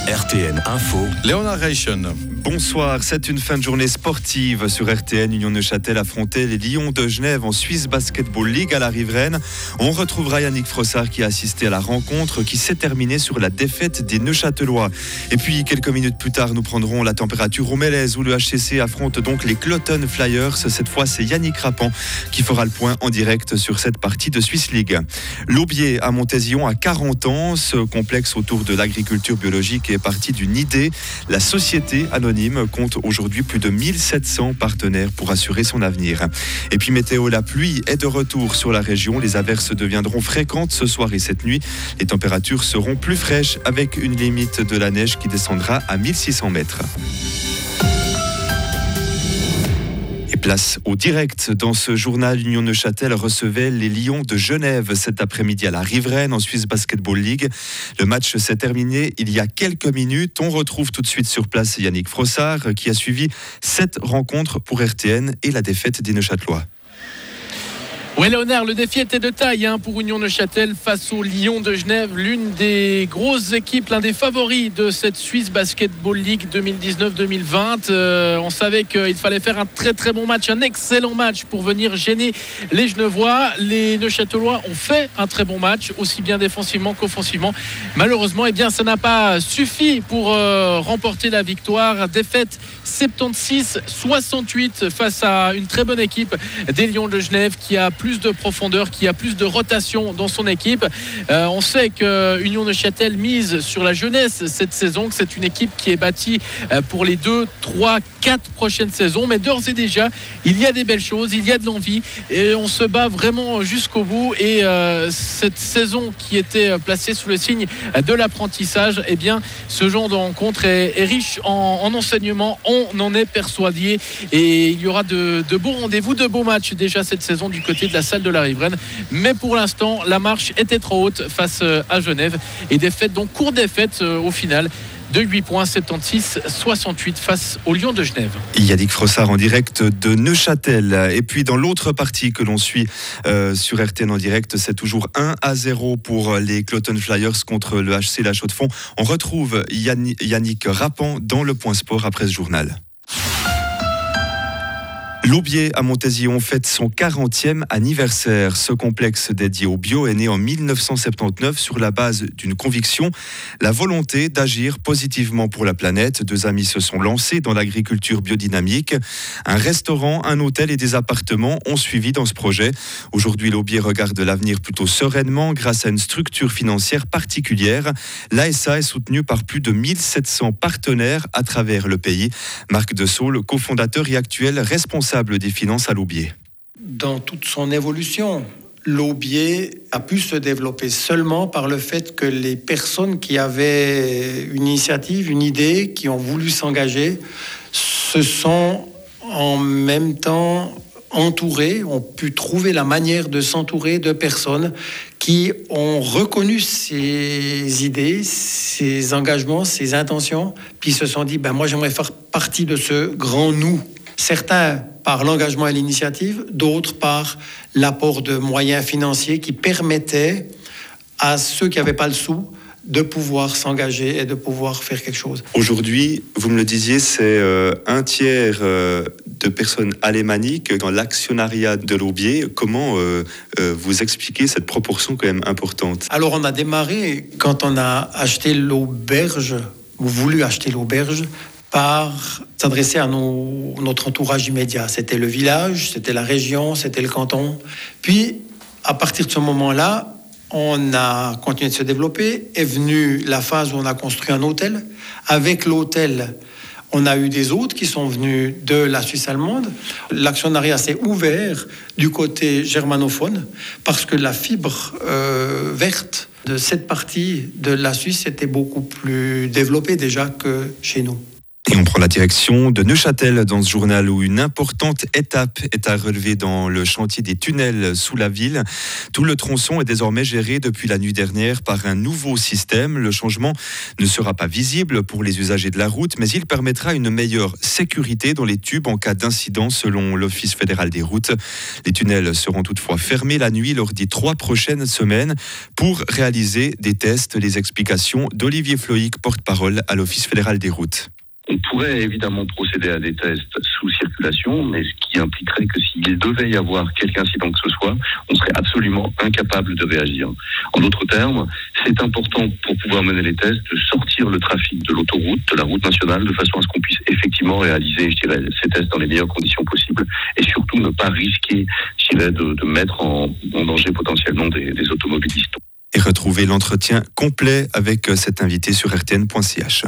RTN Info. Léonard Reichen. Bonsoir, c'est une fin de journée sportive sur RTN. Union Neuchâtel affrontait les Lions de Genève en Swiss Basketball League à la Riveraine. On retrouvera Yannick Frossard qui a assisté à la rencontre qui s'est terminée sur la défaite des Neuchâtelois. Et puis quelques minutes plus tard, nous prendrons la température au Mélèze où le HCC affronte donc les Cloton Flyers. Cette fois, c'est Yannick Rappan qui fera le point en direct sur cette partie de Swiss League. L'Aubier à Montésillon a 40 ans. Ce complexe autour de l'agriculture biologique est parti d'une idée. La société anonyme compte aujourd'hui plus de 1700 partenaires pour assurer son avenir. Et puis météo, la pluie est de retour sur la région. Les averses deviendront fréquentes ce soir et cette nuit. Les températures seront plus fraîches avec une limite de la neige qui descendra à 1600 mètres. Place au direct. Dans ce journal, Union Neuchâtel recevait les Lions de Genève cet après-midi à la Riveraine en Swiss Basketball League. Le match s'est terminé il y a quelques minutes. On retrouve tout de suite sur place Yannick Frossard qui a suivi 7 rencontres pour RTN et la défaite des Neuchâtelois. Oui, Léonard, le défi était de taille pour Union Neuchâtel face aux Lions de Genève, l'une des grosses équipes, l'un des favoris de cette Swiss Basketball League 2019-2020. On savait qu'il fallait faire un très très bon match, un excellent match pour venir gêner les Genevois. Les Neuchâtelois ont fait un très bon match, aussi bien défensivement qu'offensivement. Malheureusement, ça n'a pas suffi pour remporter la victoire. Défaite 76-68 face à une très bonne équipe des Lions de Genève qui a plus de profondeur, qui a plus de rotation dans son équipe. On sait que Union Neuchâtel mise sur la jeunesse cette saison, que c'est une équipe qui est bâtie pour les 2, 3, 4 prochaines saisons. Mais d'ores et déjà, il y a des belles choses, il y a de l'envie et on se bat vraiment jusqu'au bout. Et cette saison qui était placée sous le signe de l'apprentissage, ce genre de rencontre est riche en enseignements. On en est persuadé et il y aura de beaux rendez-vous, de beaux matchs déjà cette saison du côté de la salle de la Riveraine, mais pour l'instant la marche était trop haute face à Genève et courte défaite au final de 8 points, 76-68 face aux Lions de Genève. Yannick Frossard en direct de Neuchâtel. Et puis dans l'autre partie que l'on suit sur RTN en direct, c'est toujours 1-0 pour les Cloton Flyers contre le HC La Chaux-de-Fonds. On retrouve Yannick Rappan dans le Point Sport après ce journal. L'Aubier à Montésillon fête son 40e anniversaire. Ce complexe dédié au bio est né en 1979 sur la base d'une conviction, la volonté d'agir positivement pour la planète. 2 amis se sont lancés dans l'agriculture biodynamique. Un restaurant, un hôtel et des appartements ont suivi dans ce projet. Aujourd'hui, l'Aubier regarde l'avenir plutôt sereinement grâce à une structure financière particulière. L'ASA est soutenue par plus de 1700 partenaires à travers le pays. Marc De Saule, cofondateur et actuel responsable des finances à l'Aubier. Dans toute son évolution, l'Aubier a pu se développer seulement par le fait que les personnes qui avaient une initiative, une idée, qui ont voulu s'engager, se sont en même temps entourés, ont pu trouver la manière de s'entourer de personnes qui ont reconnu ces idées, ces engagements, ces intentions, puis se sont dit, moi j'aimerais faire partie de ce grand nous. Certains par l'engagement et l'initiative, d'autres par l'apport de moyens financiers qui permettaient à ceux qui n'avaient pas le sou de pouvoir s'engager et de pouvoir faire quelque chose. Aujourd'hui, vous me le disiez, c'est un tiers de personnes alémaniques dans l'actionnariat de l'Aubier. Comment vous expliquez cette proportion quand même importante ? Alors on a démarré quand on a acheté l'auberge, ou voulu acheter l'auberge, par s'adresser à notre entourage immédiat. C'était le village, c'était la région, c'était le canton. Puis, à partir de ce moment-là, on a continué de se développer. Est venue la phase où on a construit un hôtel. Avec l'hôtel, on a eu des autres qui sont venus de la Suisse allemande. L'actionnariat s'est ouvert du côté germanophone parce que la fibre verte de cette partie de la Suisse était beaucoup plus développée déjà que chez nous. Et on prend la direction de Neuchâtel dans ce journal où une importante étape est à relever dans le chantier des tunnels sous la ville. Tout le tronçon est désormais géré depuis la nuit dernière par un nouveau système. Le changement ne sera pas visible pour les usagers de la route, mais il permettra une meilleure sécurité dans les tubes en cas d'incident selon l'Office fédéral des routes. Les tunnels seront toutefois fermés la nuit lors des 3 prochaines semaines pour réaliser des tests. Les explications d'Olivier Floïc, porte-parole à l'Office fédéral des routes. On pourrait évidemment procéder à des tests sous circulation, mais ce qui impliquerait que s'il devait y avoir quelque incident que ce soit, on serait absolument incapable de réagir. En d'autres termes, c'est important pour pouvoir mener les tests de sortir le trafic de l'autoroute, de la route nationale, de façon à ce qu'on puisse effectivement réaliser, ces tests dans les meilleures conditions possibles et surtout ne pas risquer, de mettre en danger potentiellement des automobilistes. Et retrouvez l'entretien complet avec cet invité sur rtn.ch.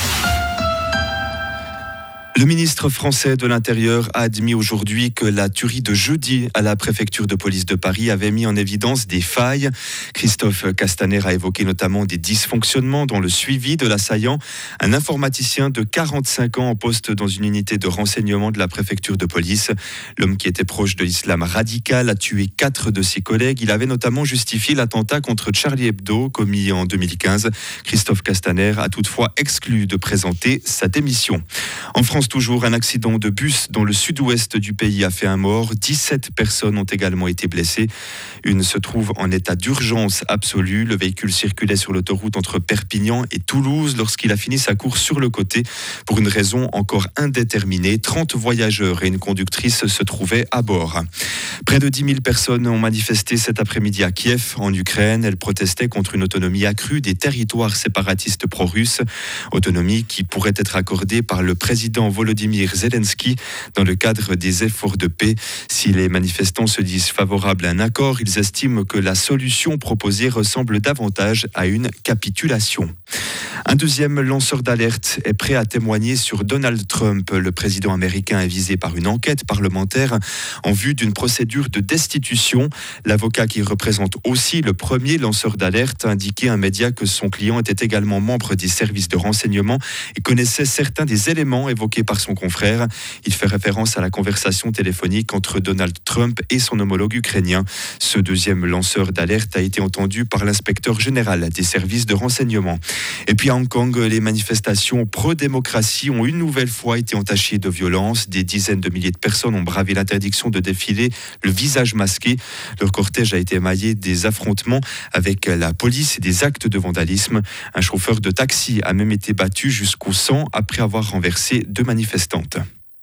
Le ministre français de l'Intérieur a admis aujourd'hui que la tuerie de jeudi à la préfecture de police de Paris avait mis en évidence des failles. Christophe Castaner a évoqué notamment des dysfonctionnements dans le suivi de l'assaillant. Un informaticien de 45 ans en poste dans une unité de renseignement de la préfecture de police. L'homme qui était proche de l'islam radical a tué 4 de ses collègues. Il avait notamment justifié l'attentat contre Charlie Hebdo commis en 2015. Christophe Castaner a toutefois exclu de présenter sa démission. En France, toujours, un accident de bus dans le sud-ouest du pays a fait un mort. 17 personnes ont également été blessées. Une se trouve en état d'urgence absolue. Le véhicule circulait sur l'autoroute entre Perpignan et Toulouse lorsqu'il a fini sa course sur le côté. Pour une raison encore indéterminée, 30 voyageurs et une conductrice se trouvaient à bord. Près de 10 000 personnes ont manifesté cet après-midi à Kiev, en Ukraine. Elles protestaient contre une autonomie accrue des territoires séparatistes pro-russes. Autonomie qui pourrait être accordée par le président Volodymyr Zelensky dans le cadre des efforts de paix. Si les manifestants se disent favorables à un accord, ils estiment que la solution proposée ressemble davantage à une capitulation. Un deuxième lanceur d'alerte est prêt à témoigner sur Donald Trump. Le président américain est visé par une enquête parlementaire en vue d'une procédure de destitution. L'avocat qui représente aussi le premier lanceur d'alerte a indiqué à un média que son client était également membre des services de renseignement et connaissait certains des éléments évoqués par son confrère. Il fait référence à la conversation téléphonique entre Donald Trump et son homologue ukrainien. Ce deuxième lanceur d'alerte a été entendu par l'inspecteur général des services de renseignement. Et puis à Hong Kong, les manifestations pro-démocratie ont une nouvelle fois été entachées de violence. Des dizaines de milliers de personnes ont bravé l'interdiction de défiler le visage masqué. Leur cortège a été émaillé des affrontements avec la police et des actes de vandalisme. Un chauffeur de taxi a même été battu jusqu'au sang après avoir renversé 2 manifestantes.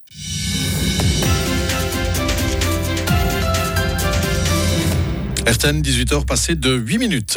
RTN, 18h passé de 8 minutes.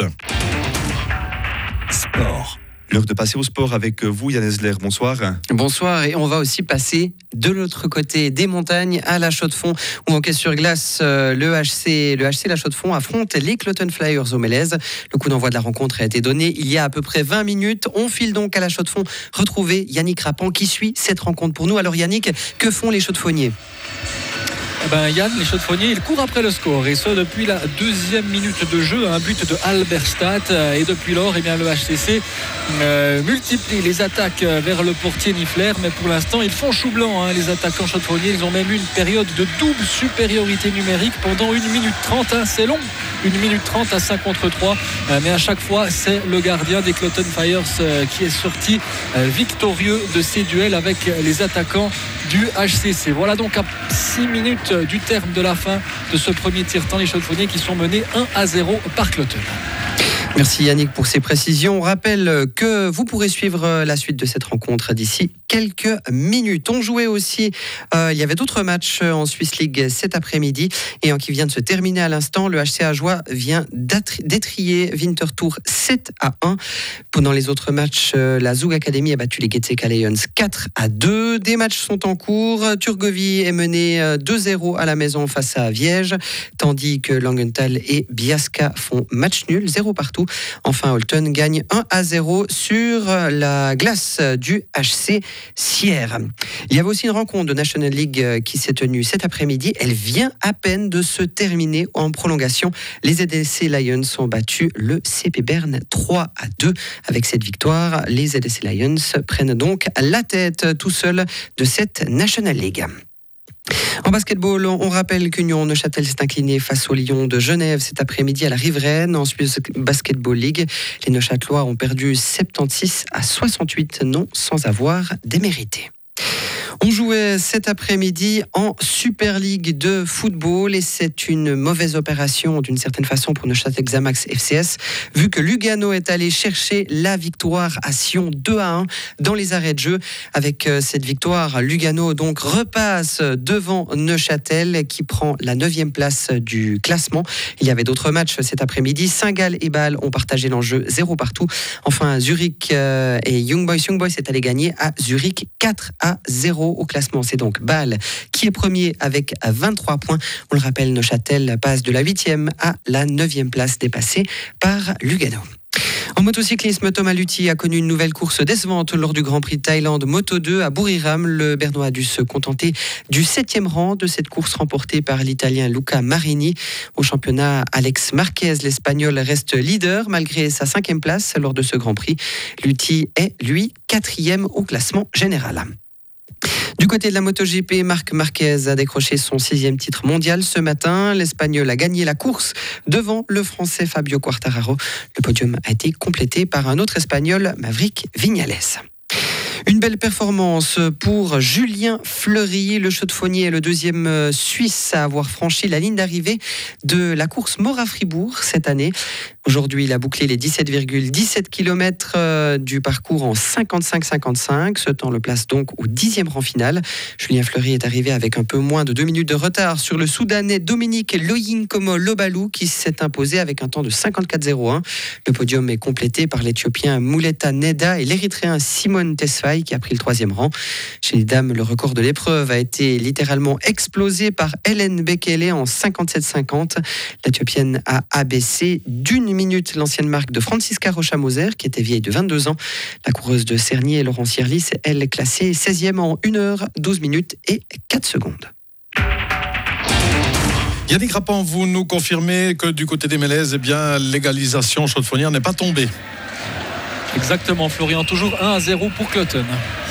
Sport. L'heure de passer au sport avec vous, Yann Esler. Bonsoir. Bonsoir, et on va aussi passer de l'autre côté des montagnes à La Chaux-de-Fonds, où en hockey sur glace, le HC La Chaux-de-Fonds affronte les Cloton Flyers au Mélèze. Le coup d'envoi de la rencontre a été donné il y a à peu près 20 minutes. On file donc à La Chaux-de-Fonds retrouver Yannick Rappan qui suit cette rencontre pour nous. Alors Yannick, que font les Chaux-de-Fonniers ? Yann, les Chaux-de-Fonniers, il court après le score, et ce depuis la 2e minute de jeu, un but de Halberstadt, et depuis lors, le HCC multiplie les attaques vers le portier Niffler, mais pour l'instant, ils font chou blanc, les attaquants Chaux-de-Fonniers. Ils ont même eu une période de double supériorité numérique pendant 1 minute 30, c'est long, 1 minute 30 à 5 contre 3, mais à chaque fois, c'est le gardien des Cloton Flyers qui est sorti victorieux de ces duels avec les attaquants du HCC. Voilà donc à 6 minutes du terme de la fin de ce premier tiers-temps, les Chaux-de-Fonniers qui sont menés 1-0 par Cloton. Merci Yannick pour ces précisions. On rappelle que vous pourrez suivre la suite de cette rencontre d'ici quelques minutes. On jouait aussi, il y avait d'autres matchs en Swiss League cet après-midi et qui vient de se terminer à l'instant. Le HC Ajoie vient d'étrier Winterthur 7-1. Pendant les autres matchs, la Zug Academy a battu les Getseka Lions 4-2. Des matchs sont en cours. Turgovie est mené 2-0 à la maison face à Viège, tandis que Langenthal et Biasca font match nul, 0 partout. partout. Enfin, Holton gagne 1-0 sur la glace du HC Sierre. Il y avait aussi une rencontre de National League qui s'est tenue cet après-midi. Elle vient à peine de se terminer en prolongation. Les ZSC Lions ont battu le CP Berne 3-2. Avec cette victoire, les ZSC Lions prennent donc la tête tout seuls de cette National League. En basketball, on rappelle qu'Union Neuchâtel s'est incliné face aux Lions de Genève cet après-midi à la Riveraine en Swiss Basketball League. Les Neuchâtelois ont perdu 76-68, non sans avoir démérité. On jouait cet après-midi en Super League de football et c'est une mauvaise opération d'une certaine façon pour Neuchâtel Xamax FCS vu que Lugano est allé chercher la victoire à Sion 2-1 dans les arrêts de jeu. Avec cette victoire, Lugano donc repasse devant Neuchâtel qui prend la 9e place du classement. Il y avait d'autres matchs cet après-midi. Saint-Gall et Bâle ont partagé l'enjeu 0 partout. Enfin, Zurich et Young Boys est allé gagner à Zurich 4-0. Au classement, c'est donc Bâle qui est premier avec 23 points. On le rappelle, Neuchâtel passe de la 8e à la 9e place dépassée par Lugano. En motocyclisme, Thomas Luthi a connu une nouvelle course décevante lors du Grand Prix de Thaïlande Moto 2 à Buriram. Le Bernois a dû se contenter du 7e rang de cette course remportée par l'Italien Luca Marini. Au championnat, Alex Marquez, l'Espagnol, reste leader malgré sa 5e place lors de ce Grand Prix. Luthi est, lui, 4e au classement général. Du côté de la MotoGP, Marc Marquez a décroché son 6e titre mondial ce matin. L'Espagnol a gagné la course devant le Français Fabio Quartararo. Le podium a été complété par un autre Espagnol, Maverick Viñales. Une belle performance pour Julien Fleury. Le chaux-de-fonnier est le 2e Suisse à avoir franchi la ligne d'arrivée de la course Mora-Fribourg cette année. Aujourd'hui, il a bouclé les 17,17 km du parcours en 55-55. Ce temps le place donc au 10e rang final. Julien Fleury est arrivé avec un peu moins de 2 minutes de retard sur le Soudanais Dominique Loyinkomo Lobalou qui s'est imposé avec un temps de 54,01. Le podium est complété par l'Éthiopien Mouleta Neda et l'Érythréen Simone Tesfaye qui a pris le 3e rang. Chez les dames, le record de l'épreuve a été littéralement explosé par Hélène Bekele en 57,50. L'Éthiopienne a abaissé d'1 minute l'ancienne marque de Franziska Rocha-Moser qui était vieille de 22 ans. La coureuse de Cernier, Laurent Cierlis, elle classée 16e en 1 heure, 12 minutes et 4 secondes. Yannick Rappan, vous nous confirmez que du côté des Mélèzes, l'égalisation chaux-de-fonnière n'est pas tombée. Exactement, Florian, toujours 1-0 pour Cloton.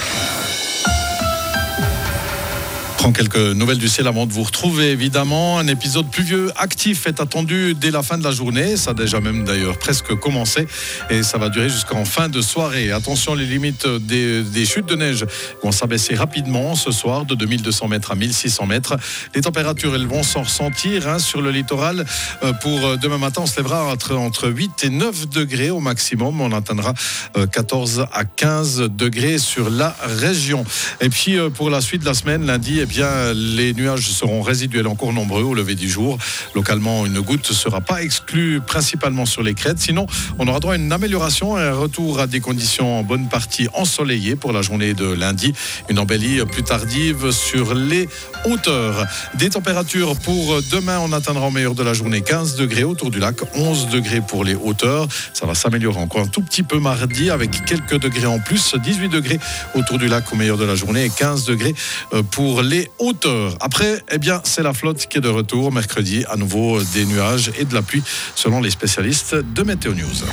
Prends quelques nouvelles du ciel avant de vous retrouver. Évidemment, un épisode pluvieux actif est attendu dès la fin de la journée. Ça a déjà même d'ailleurs presque commencé et ça va durer jusqu'en fin de soirée. Attention, les limites des chutes de neige vont s'abaisser rapidement ce soir de 2200 mètres à 1600 mètres. Les températures, elles vont s'en ressentir sur le littoral. Pour demain matin, on se lèvera entre 8 et 9 degrés au maximum. On atteindra 14 à 15 degrés sur la région. Et puis pour la suite de la semaine, lundi, les nuages seront résiduels encore nombreux au lever du jour. Localement, une goutte ne sera pas exclue, principalement sur les crêtes. Sinon, on aura droit à une amélioration et un retour à des conditions en bonne partie ensoleillées pour la journée de lundi. Une embellie plus tardive sur les hauteurs. Des températures pour demain, on atteindra au meilleur de la journée 15 degrés autour du lac, 11 degrés pour les hauteurs. Ça va s'améliorer encore un tout petit peu mardi avec quelques degrés en plus, 18 degrés autour du lac au meilleur de la journée et 15 degrés pour les hauteurs. Après, c'est la flotte qui est de retour mercredi. À nouveau des nuages et de la pluie selon les spécialistes de Météo News.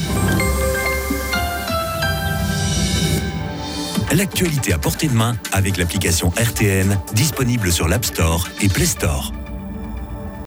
L'actualité à portée de main avec l'application RTN disponible sur l'App Store et Play Store.